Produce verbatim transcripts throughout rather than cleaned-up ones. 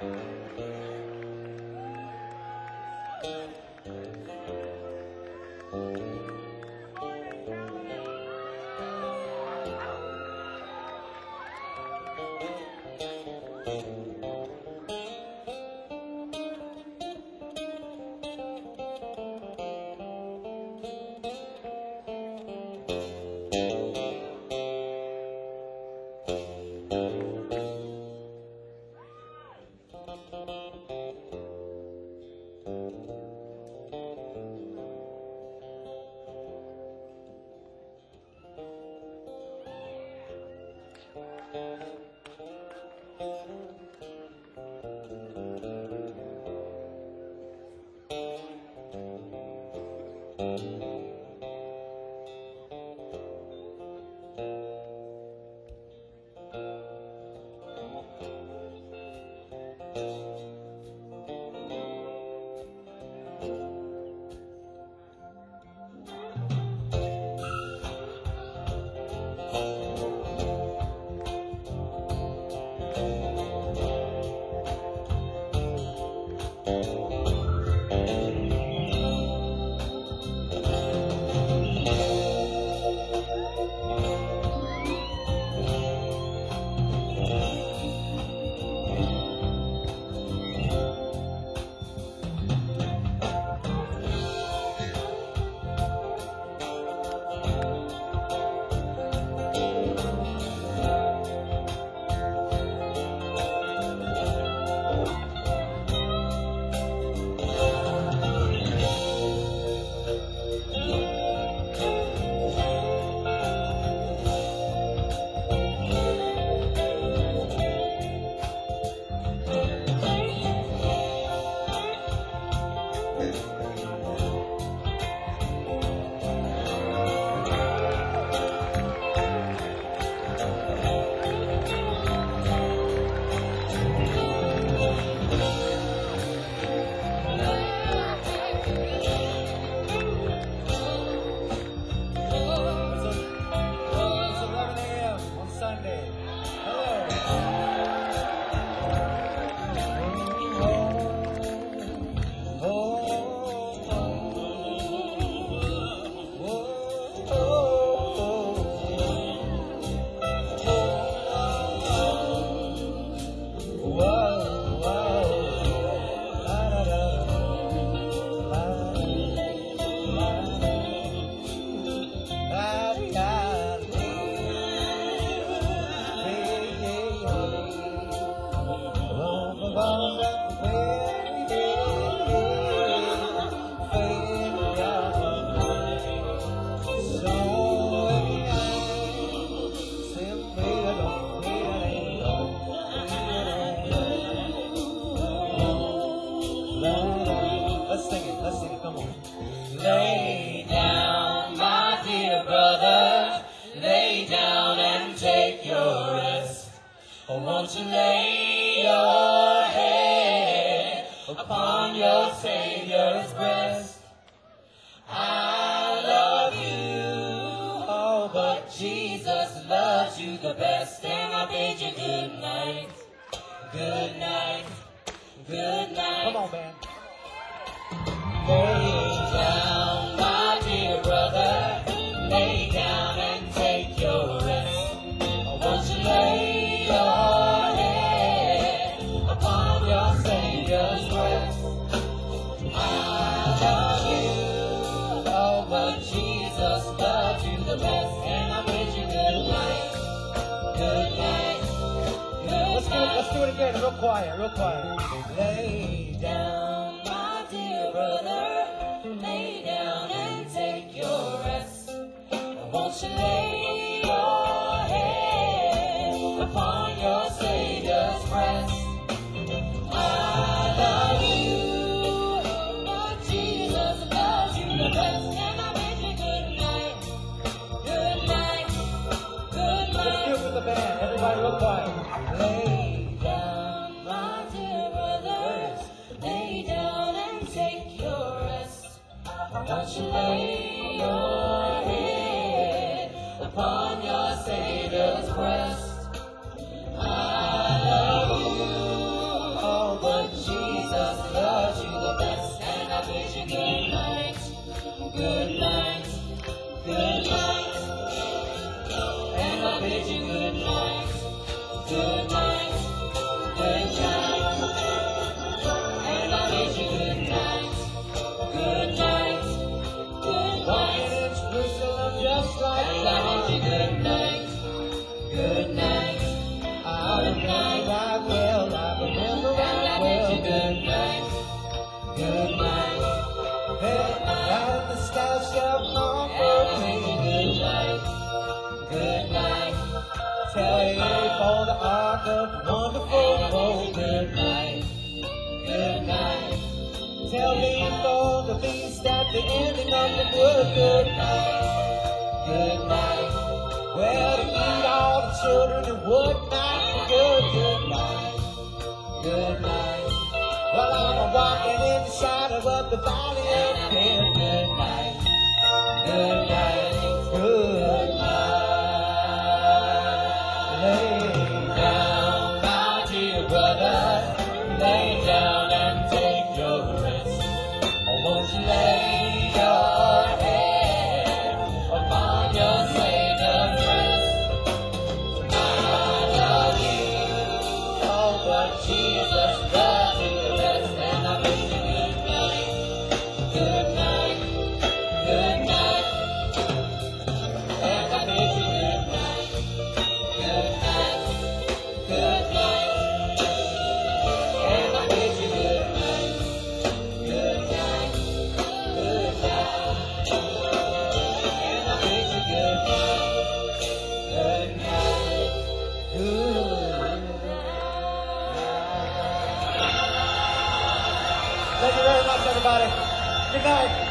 Won't you lay your head upon your Savior's breast? I love you, oh, but Jesus loves you the best. And I bid you good night, good night, good night. Come on, man. Lay down, my dear brother, lay down and take your rest. Won't you lay your head upon your Savior's breast? I love you, oh, but Jesus loves you the best. And I bid you good night, good night, good Let's do it, let's do it again, real quiet, real quiet. Lay down, my dear brother, lay down and take your rest. Won't you lay your head upon your Savior's breast? I love you, but Jesus loves you the best. And I bid you good night, good night, good Let's do night. it with the band, everybody real quiet. Lay down, my dear brothers, lay down and take your rest. Won't you lay your head upon Tell me for the beast at the ending of the wood. Good night, good night. Well, to eat all the children and wood night. Good, good night, good night. Well, I'm walking in the shadow of the valley of death. Good night, good night, good night. Lay down, my dear brother. Lay down and take your rest. Oh, won't you lay your head upon your Savior's breast? I love you. Oh, but Jesus loves you the best. And I wish you good night, good night, good night. And I wish you good night, good night, good night. And I wish you good night, good night, good night. And I wish you good night, good night, good night. Thank you very much, everybody. Good night.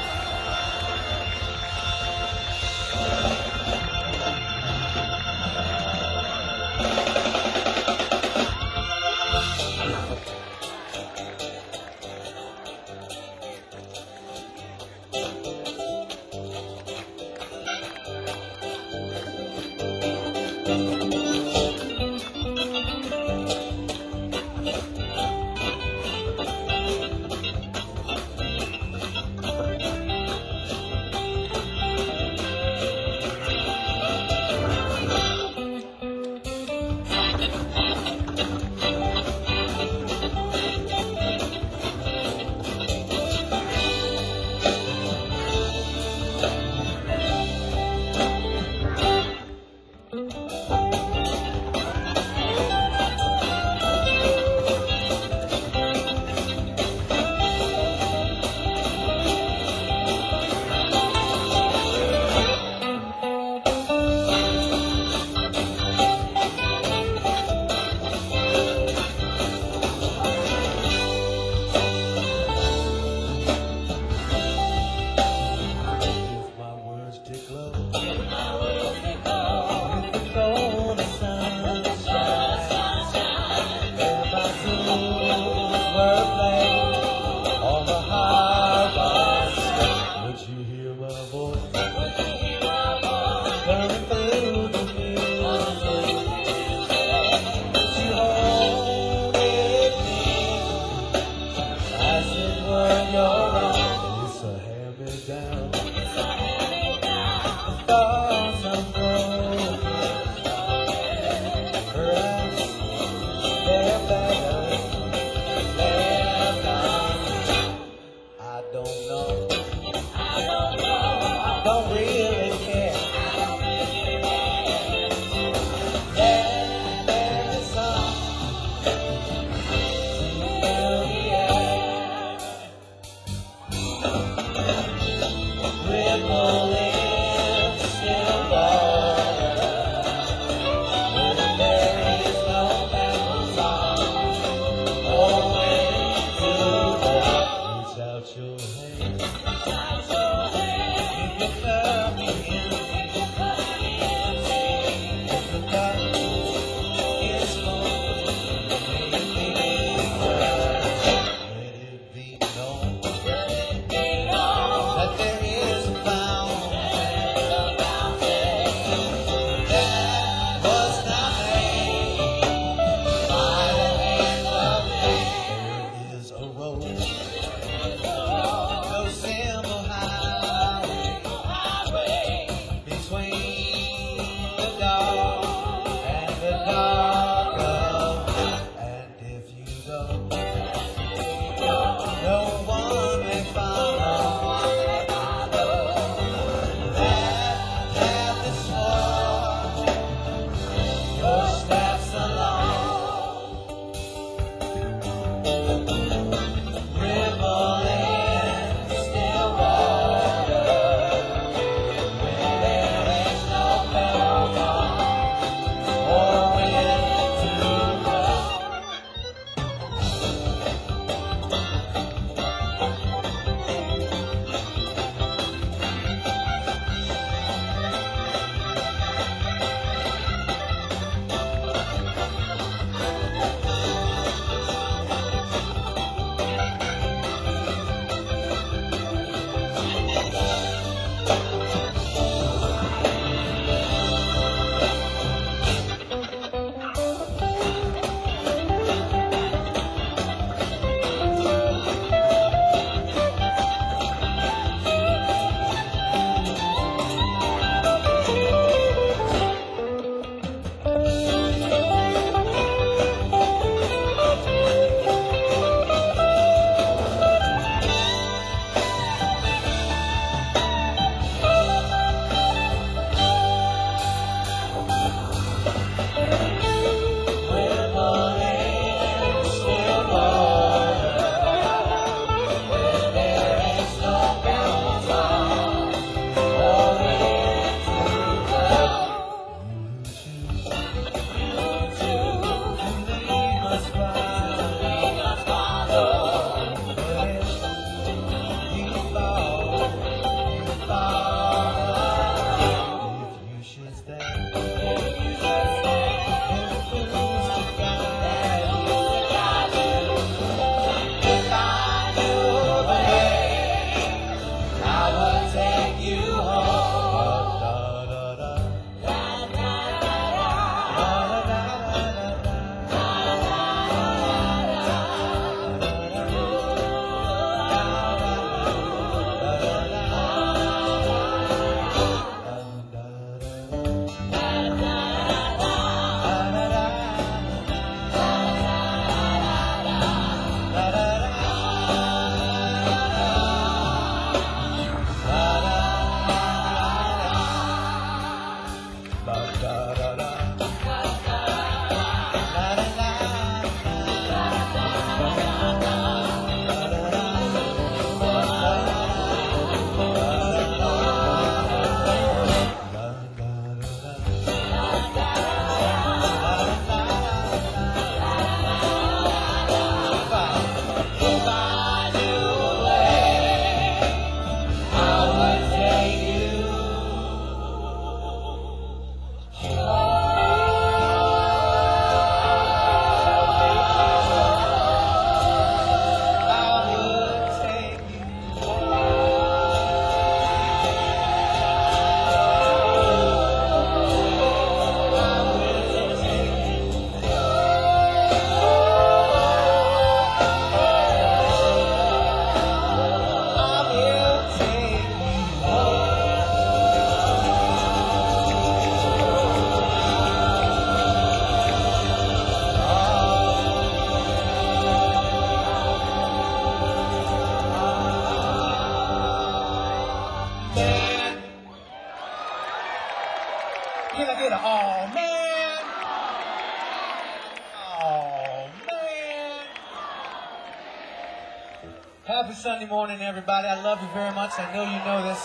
Happy Sunday morning, everybody. I love you very much. I know you know this.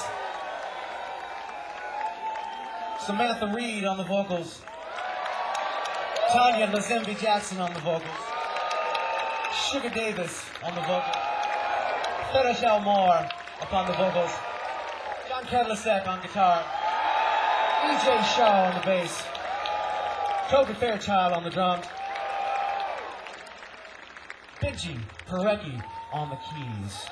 Samantha Reed on the vocals. Tanya Lazembe Jackson on the vocals. Sugar Davis on the vocals. Fetish Elmore upon the vocals. John Kedlisek on guitar. E J Shaw on the bass. Toby Fairchild on the drums. Benji Parecki on the keys.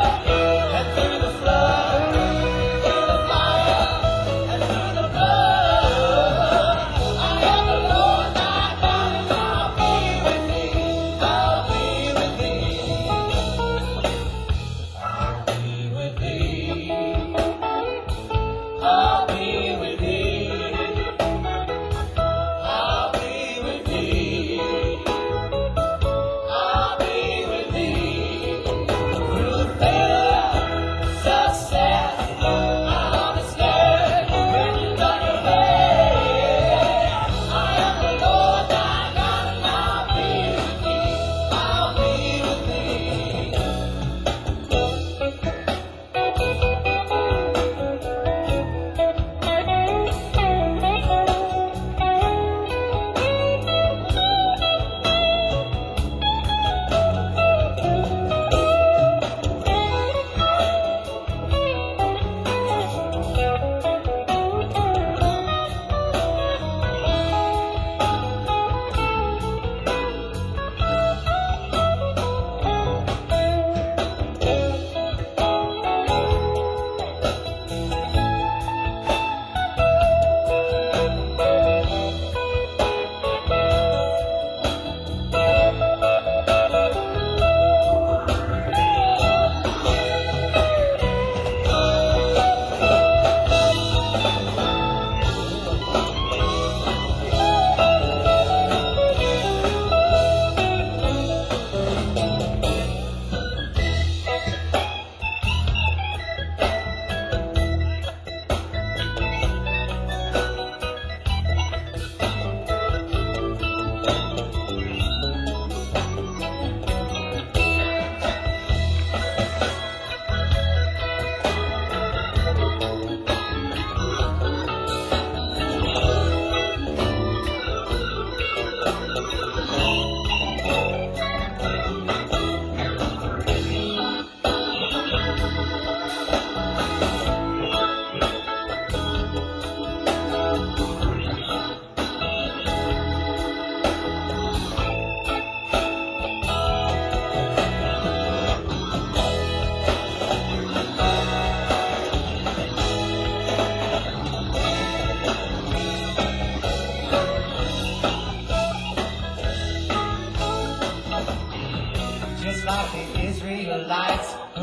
Through the fire, through the fire, and through the blood.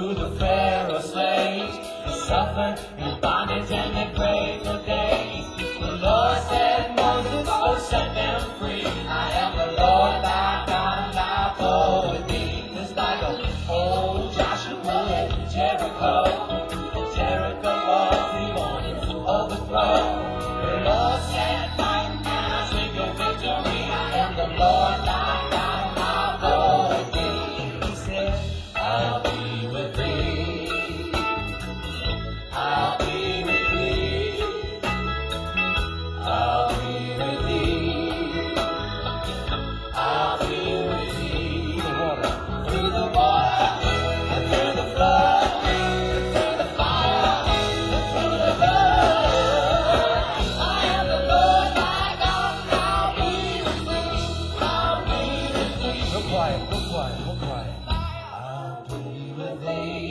through the Pharaoh slaves, they suffered in bondage and they prayed for days. The Lord said, Moses, go set them free. I am the Lord thy God, and I go with thee. Just like a old Joshua at Jericho, Jericho was the morning overthrow. The Lord said, fight, and I sing your victory. I am the Lord thy God, and I'll go with thee. He said, I'll be with thee. I'll be with thee. I'll be with thee. I'll be with thee. Through the water, and through the flood, and through the fire, and through the blood. I am the Lord thy God, and I'll be with thee. I'll be with thee. Real quiet, real quiet, real quiet. I'll be with thee.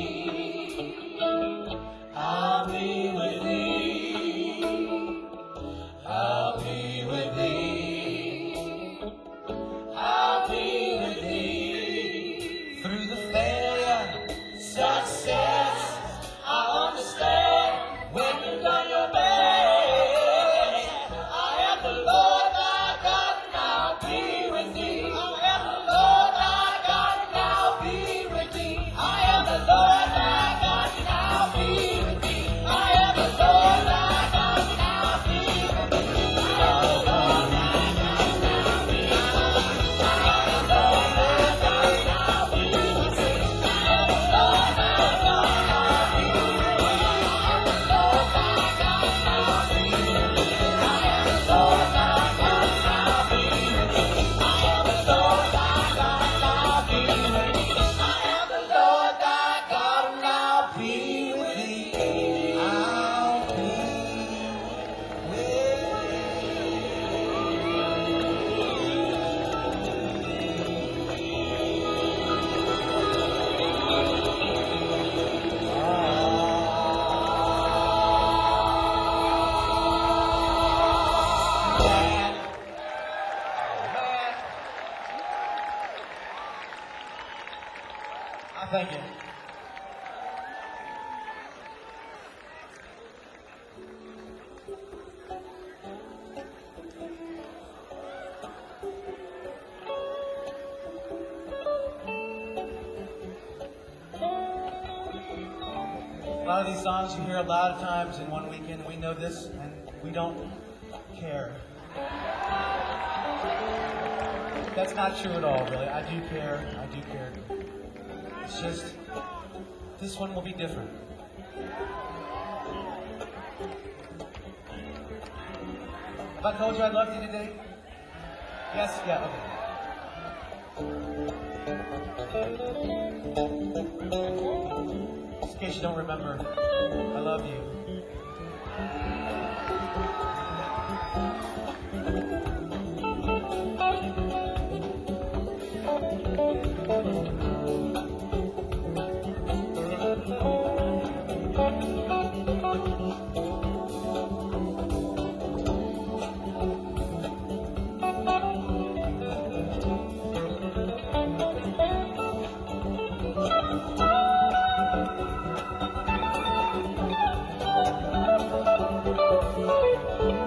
I'll be with thee. I'll be with thee. I'll be with thee. Through the failure, success, I'll understand when you've done your best. I am the Lord thy God, and I'll be with thee. I am the Lord thy God, and I'll be with thee. I am the Lord thy God, and I'll be with thee. I am the Lord thy God, and I'll be with thee. I am the Lord thy God, and I'll be with thee. I am the Lord thy God, and I'll be with thee. I am the Lord thy God, and I'll be with thee. I am the Lord thy God, and I'll be with thee. I am the Lord thy God, and I'll be with thee. I am the Lord thy God, and I'll be with thee. I am the Lord thy God, and I'll be with thee. I'll be with thee. I thank you. A lot of these songs you hear a lot of times in one weekend. We know this, and we don't care. That's not true at all, really. I do care. I do care. It's just, this one will be different. Have I told you I loved you today? Yes? Yeah, okay. Just in case you don't remember, I love you. Thank you.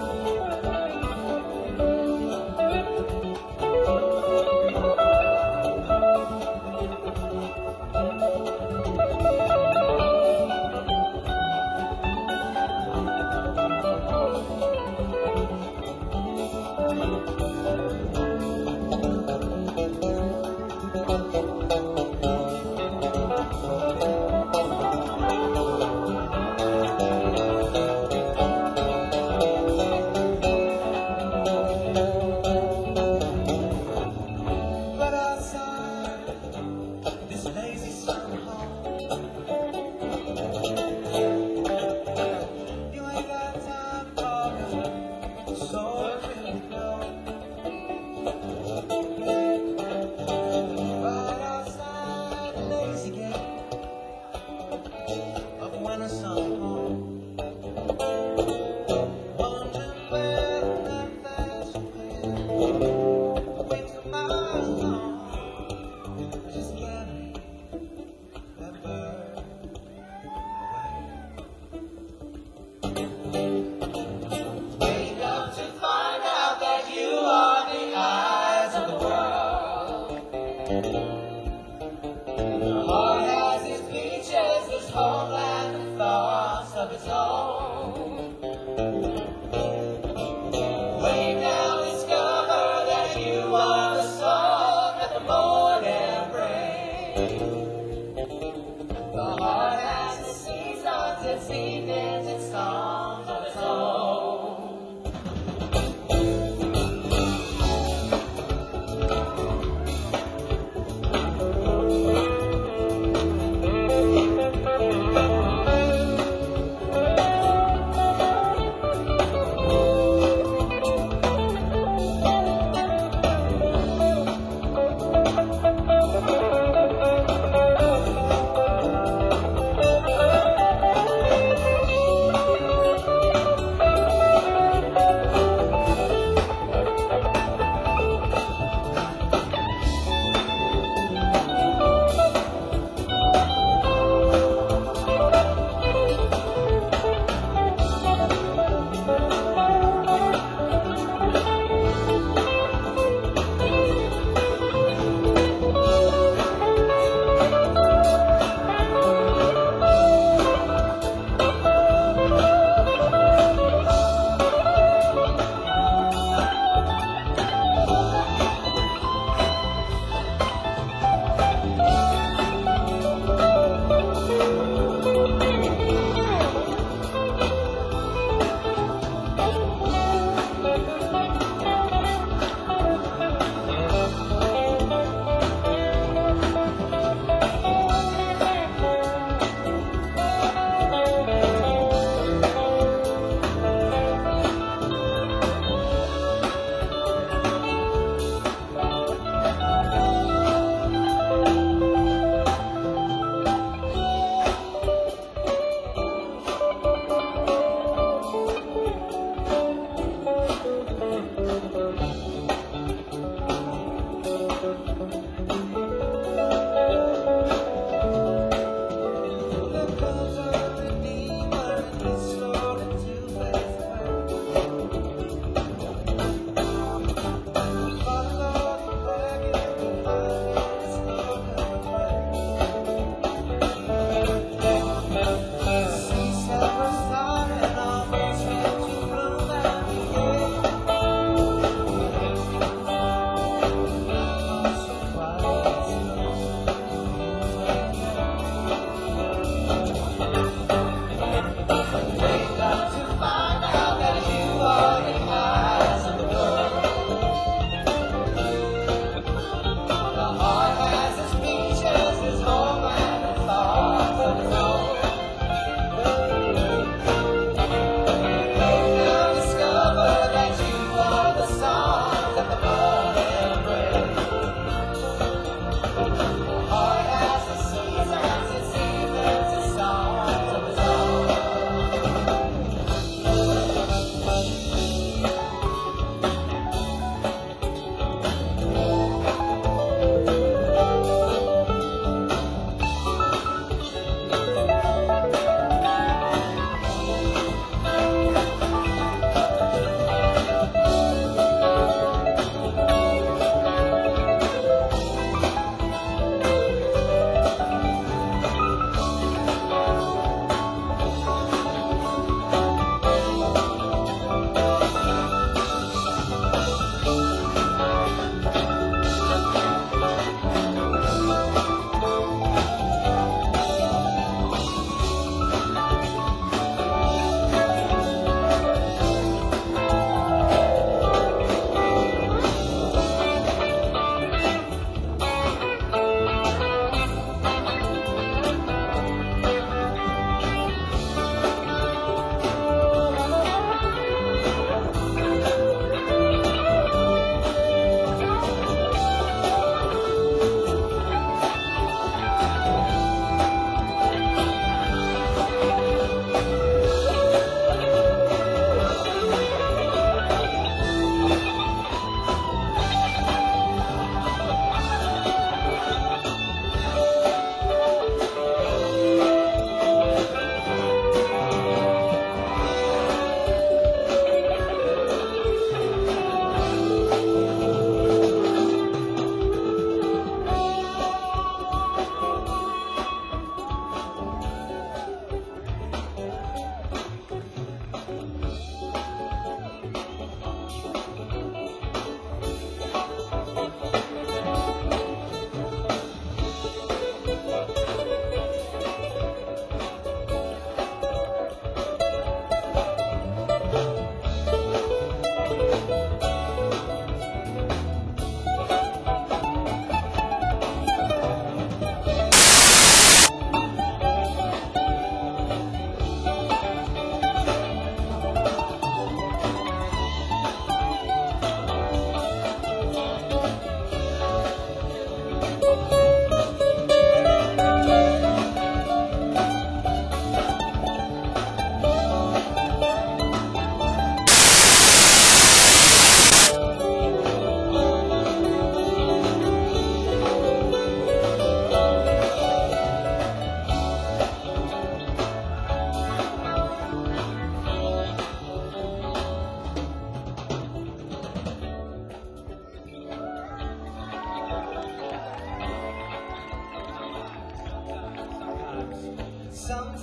his homeland with thoughts of his own. Way now discover that you are the song that the morning brings. The heart has its seasons, its evenings, its songs of its own.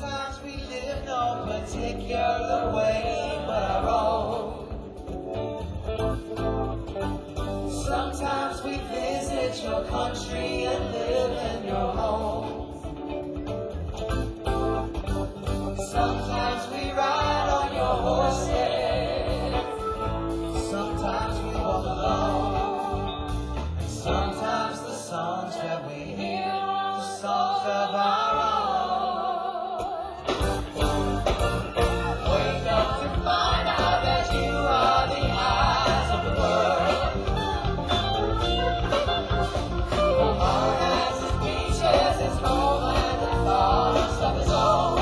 Sometimes we live no particular way but our own. Sometimes we visit your country and live in your home. Sometimes we ride on your horses. Sometimes we walk alone. And sometimes the songs that we hear are the songs of our own. Wake up to find out that you are the eyes of the world. Our heart has its beaches, its homeland, and forest of its own.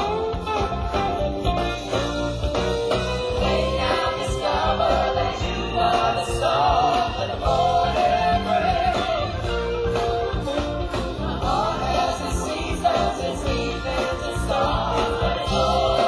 Lay down, discover that you are the song of the morning rain. Our heart has its seasons, its evenings, its songs of its own.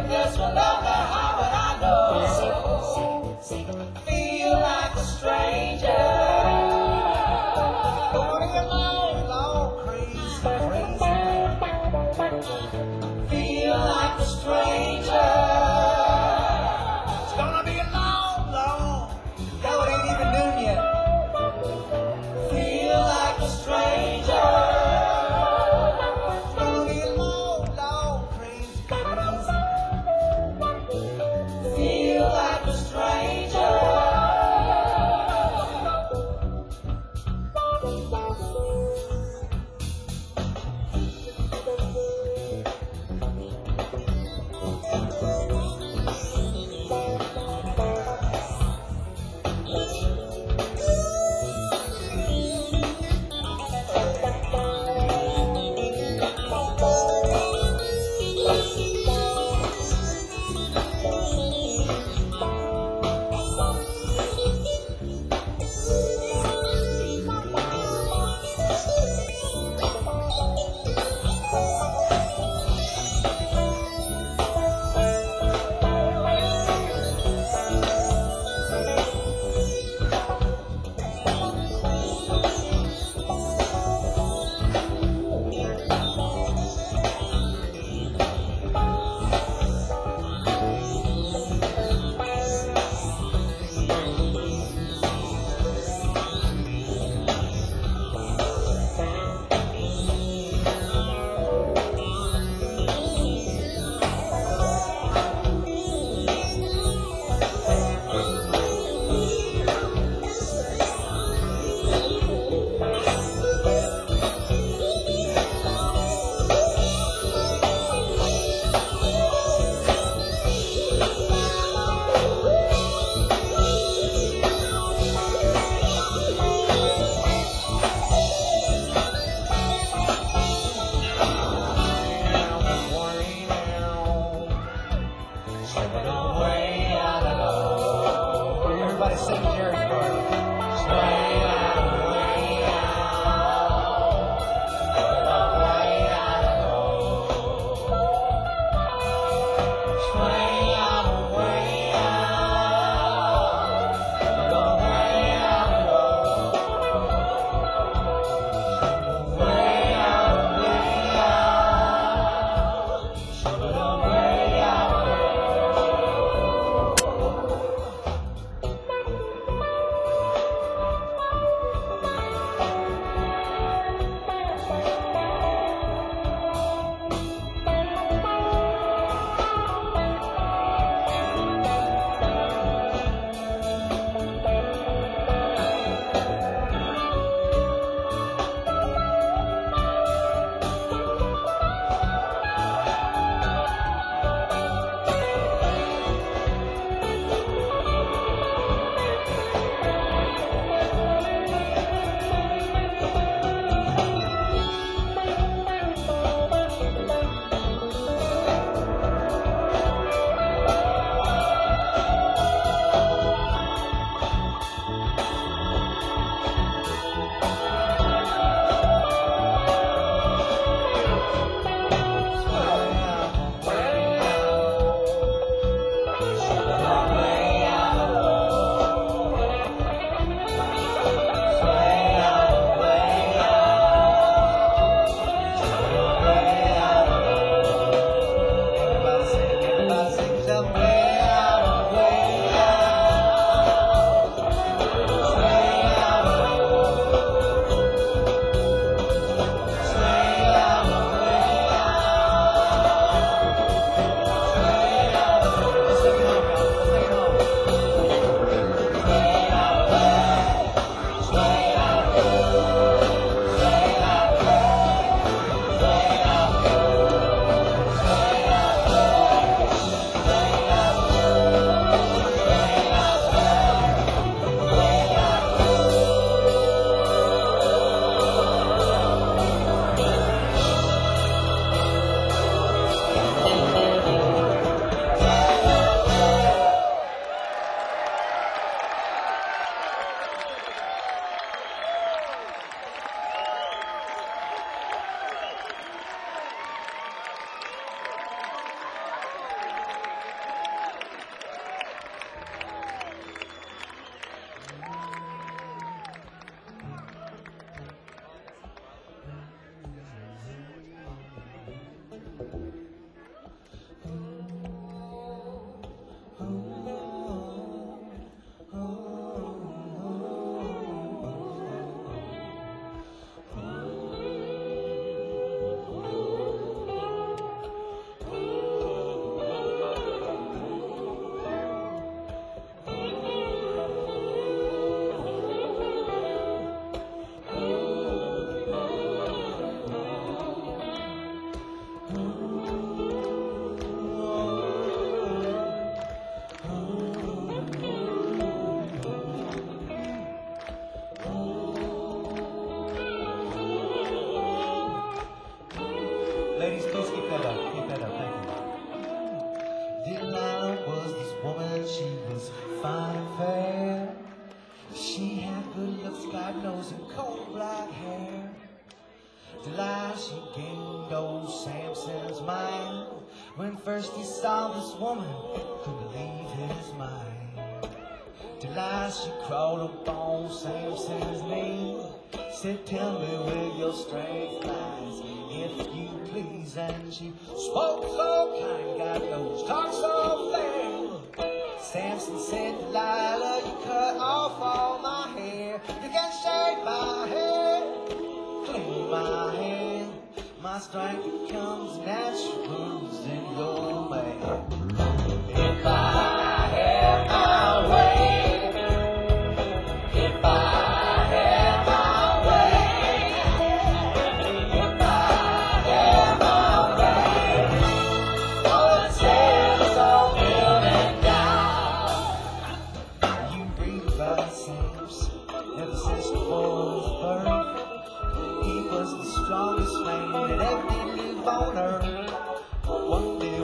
this will never happen, I know. Feel like a stranger. Gonna be a long, long, crazy, crazy. Feel like a stranger. It's gonna be a long, long. Yo, it ain't even noon yet. Feel like a stranger. It's gonna be a long, long, crazy, crazy. Feel like a stranger. Everybody sing Jerry's part. Sway out, way out, way out, sway out, way out, way out, way out, way out, way out. When first he saw this woman, couldn't leave his mind. Till last she crawled up on Samson's knee, said, tell me where your strength lies, if you please. And she spoke so kind, God knows, talked so fair. Samson said, Delilah, you cut off all my hair. You can shave my head, clean my hand. My strength becomes natural in your man. If I had my way, if I had my way, if I had my way, all the sails are building down. You read about Samson ever since before his birth. He was the strongest man that ever did live on earth. One day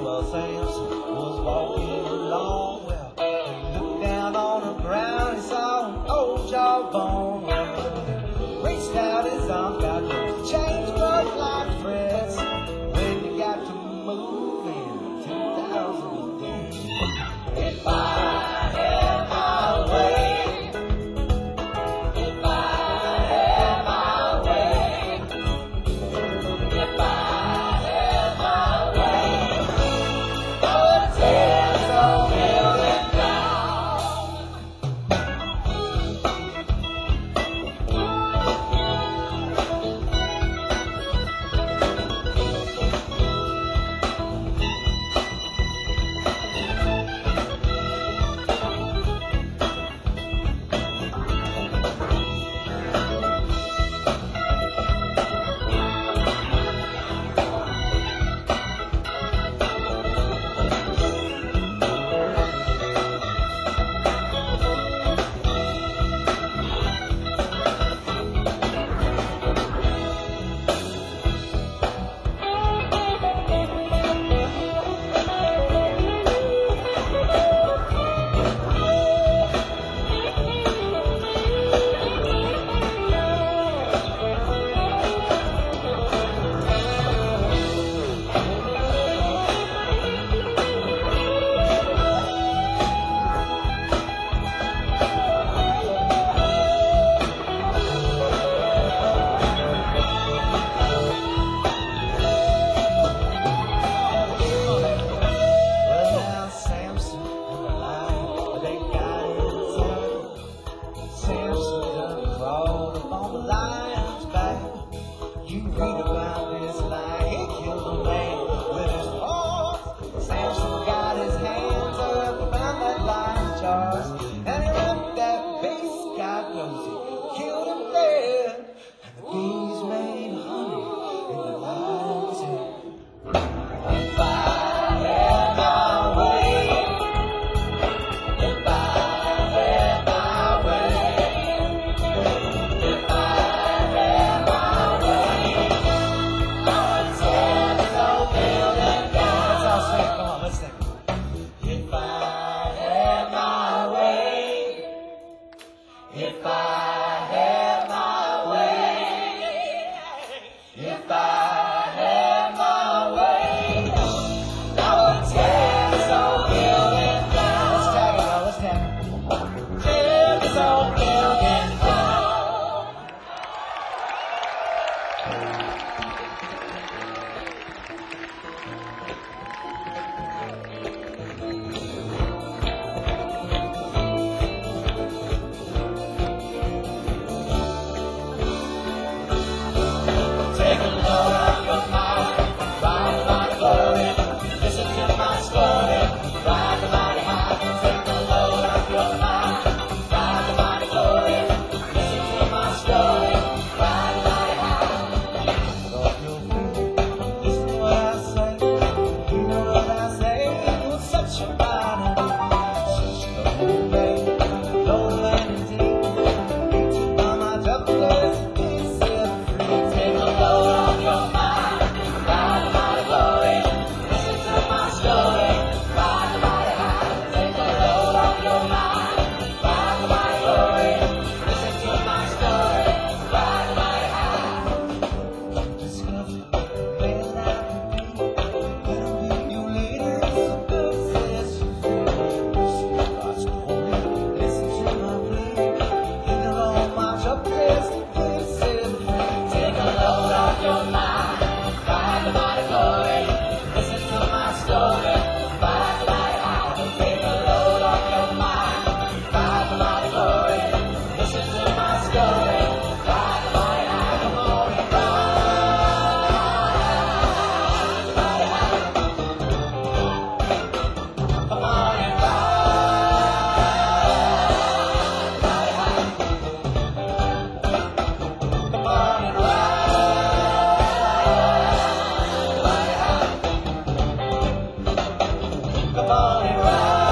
Come on and ride.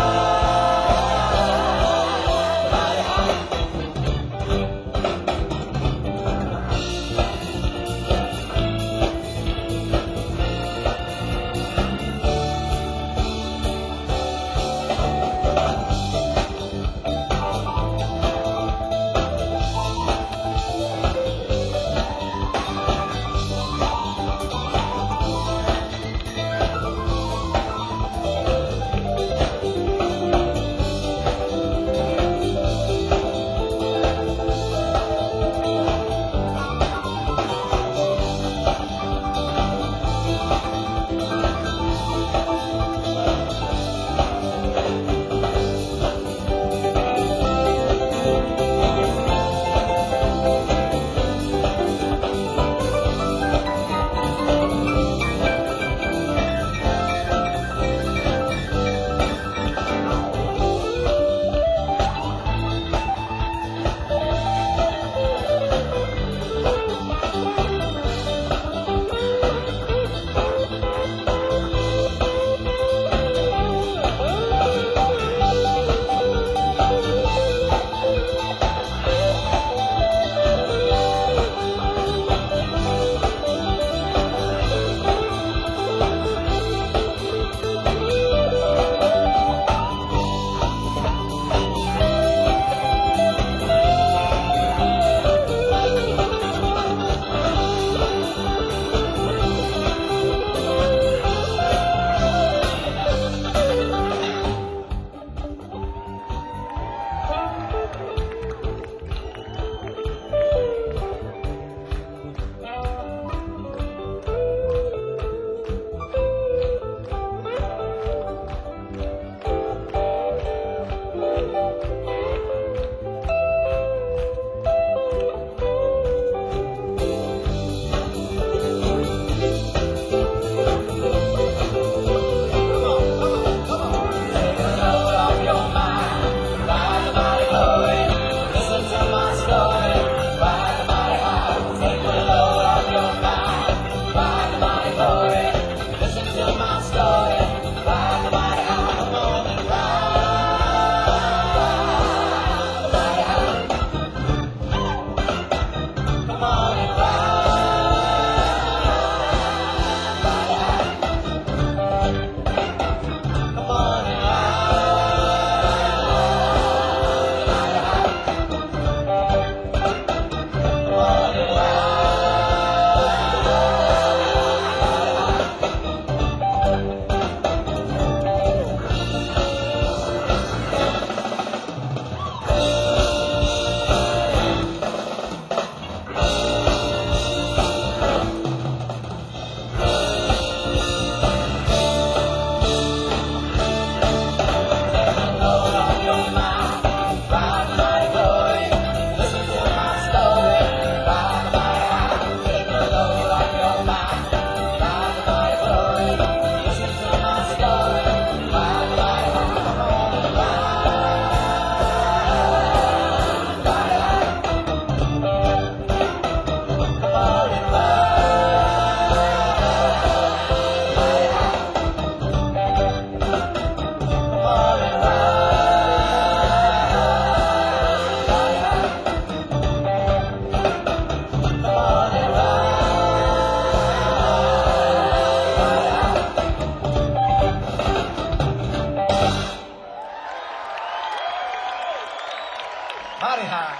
Howdy, hi.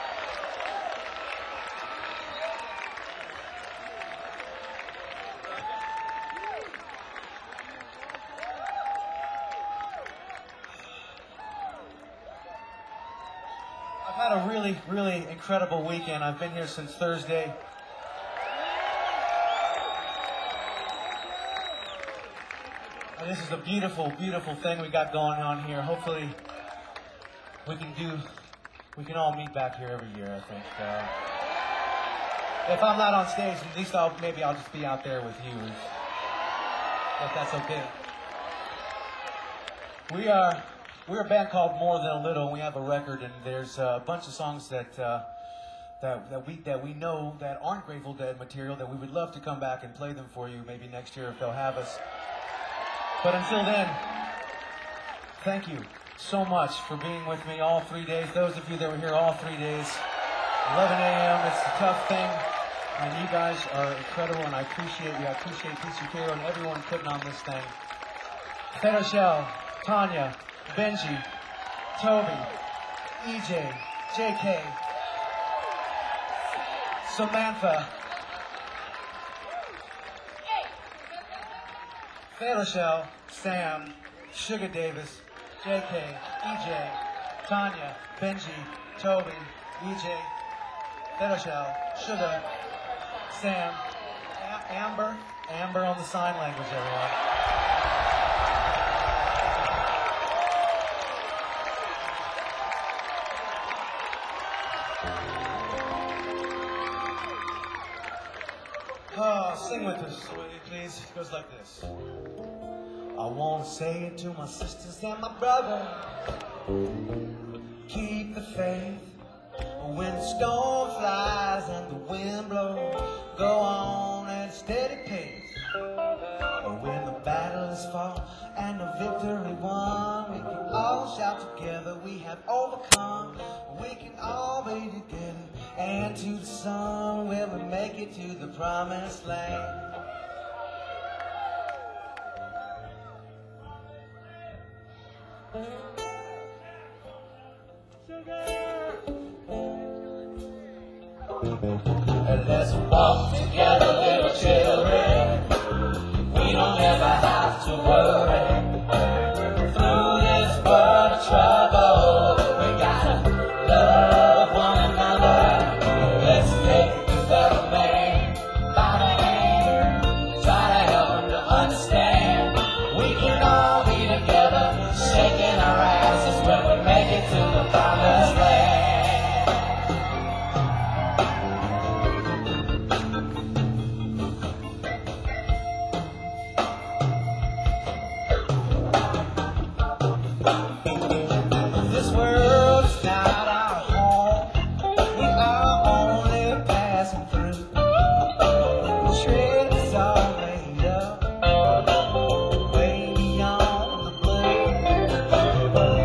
I've had a really, really incredible weekend. I've been here since Thursday. And this is a beautiful, beautiful thing we got going on here. Hopefully, we can do, we can all meet back here every year, I think. Uh, if I'm not on stage, at least I'll, maybe I'll just be out there with you, if, if that's okay. We are, we're a band called More Than a Little, and we have a record, and there's a bunch of songs that, uh, that, that, we, that we know that aren't Grateful Dead material, that we would love to come back and play them for you maybe next year if they'll have us. But until then, Thank you so much for being with me all three days. Those of you that were here all three days, eleven a.m. It's a tough thing, and you guys are incredible, and I appreciate you. I appreciate P C K O and everyone putting on this thing. Fed Rochelle, Tanya, Benji, Toby, E J, J K, Samantha, Fed Rochelle, Sam, Sugar Davis, J K, E J, Tanya, Benji, Toby, E J, Fed Rochelle, Sugar, Sam, A- Amber, Amber on the sign language, everyone. Oh, sing with us, will you please? It goes like this. I want to say it to my sisters and my brother. Keep the faith. When the storm flies and the wind blows, go on at a steady pace. When the battle is fought and the victory won, we can all shout together, we have overcome. We can all be together and to the sun where we make it to the promised land. Let's walk together, little children. We don't ever have to worry. Through this world of trouble, we gotta love one another. Let's take the fellow man by the hand, try to help him to understand. We can all be together, shaking our asses when we make it to the promised land. But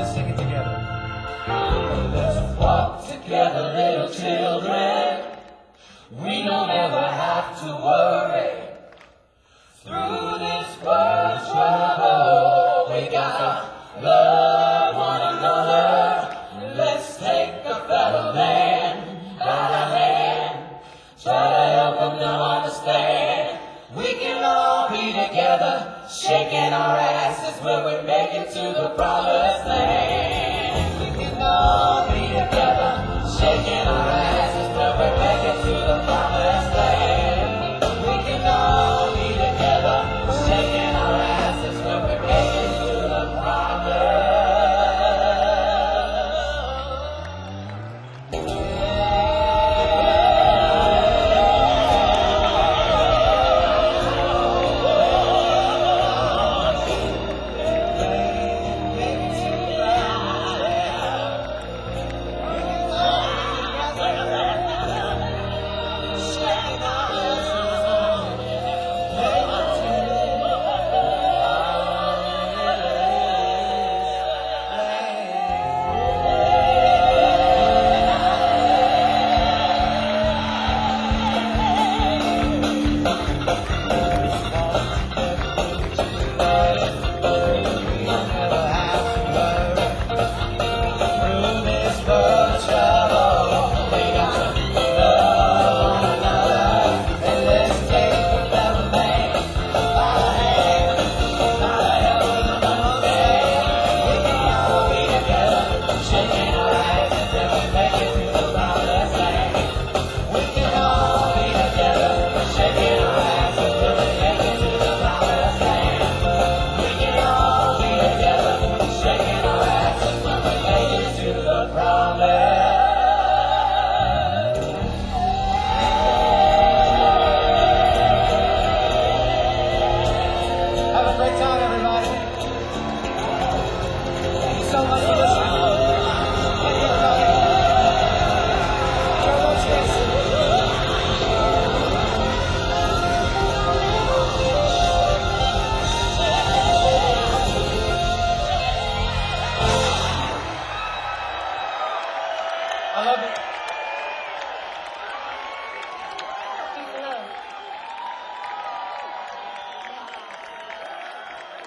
Let's sing it together. Let's walk together, little children. We don't ever have to worry. Through this world of trouble, we gotta love one another. Let's take a fellow man by the hand. Try to help him to understand. We can all be together, shaking our asses when we make it to the promised land. We can all be together, shaking our asses when we make it to the promised land. We can all be together, shaking our asses when we make it to the promised. Have a great time.